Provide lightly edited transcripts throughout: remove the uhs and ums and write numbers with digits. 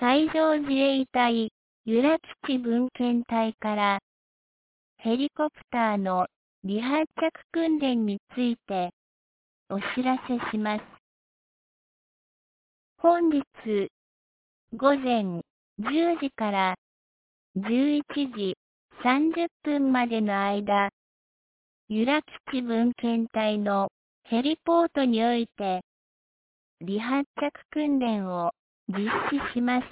海上自衛隊由良基地分遣隊からヘリコプターの離発着訓練についてお知らせします。本日午前10時から11時30分までの間、由良基地分遣隊のヘリポートにおいて離発着訓練を実施します。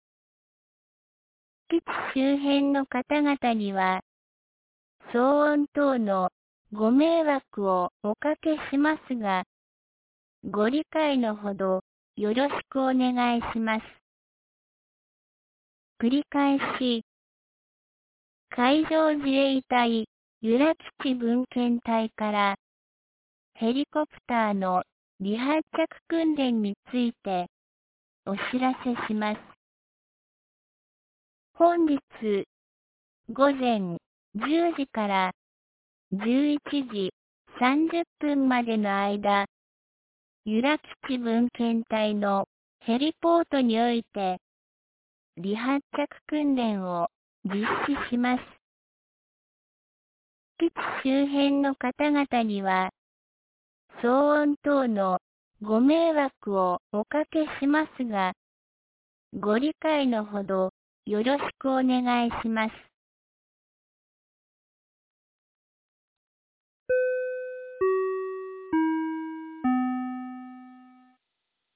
基地周辺の方々には、騒音等のご迷惑をおかけしますが、ご理解のほどよろしくお願いします。繰り返し、海上自衛隊由良基地分遣隊からヘリコプターの離発着訓練についてお知らせします。本日午前10時から11時30分までの間、由良基地分遣隊のヘリポートにおいて離発着訓練を実施します。基地周辺の方々には、騒音等のご迷惑をおかけしますが、ご理解のほどよろしくお願いします。